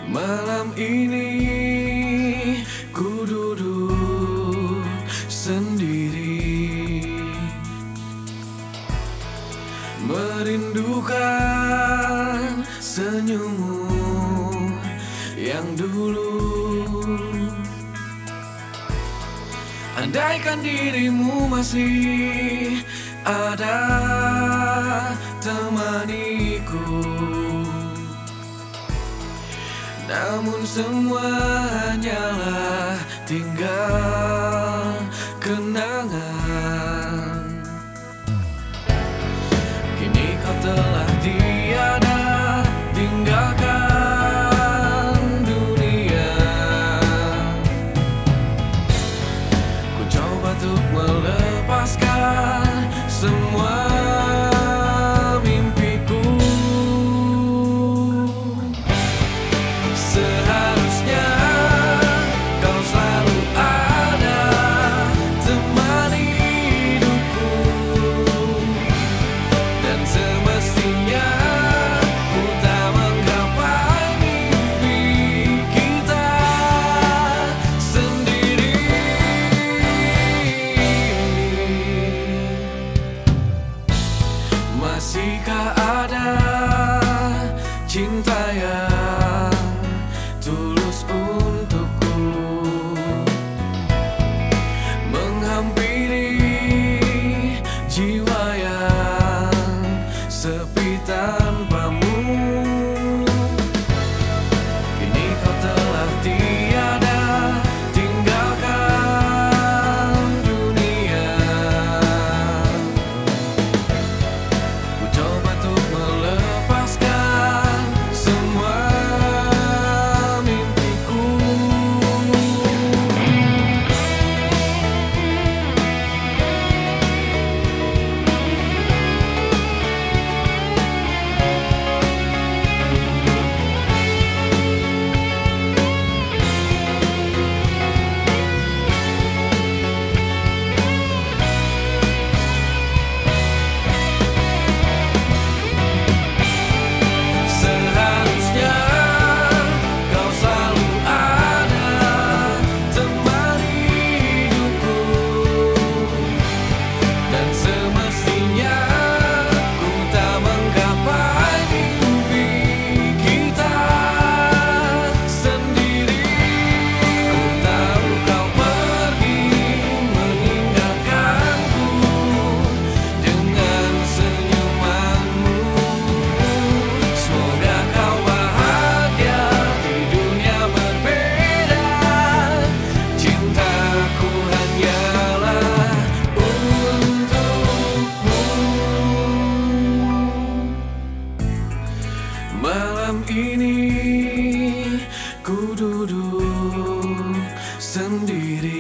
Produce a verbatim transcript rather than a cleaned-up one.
Malam ini ku duduk sendiri, merindukan senyummu yang dulu. Andaikan dirimu masih ada, temaniku. Namun semua hanyalah tinggal kenangan. Kini kau telah tiada, tinggalkan dunia. Ku coba untuk melepaskan semua mimpiku. Seharusnya kau selalu ada, temani hidupku. Dan semestinya ku tak menggapai mimpi kita sendiri. Masihkah ada cinta yang tulus untukku, menghampiri jiwa yang sepi tanpamu. Kini kau telah tiada, tinggalkan dunia. Ku coba untuk melepaskan semua mimpiku. Seharusnya kau selalu ada, temani hidupku. Dan semestinya ku tak menggapai mimpi kita sendiri. Ku tahu kau pergi meninggalkanku dengan senyumanmu. Semoga kau bahagia di dunia berbeda. Cintaku hanyalah untukmu. Malam ini ku duduk sendiri,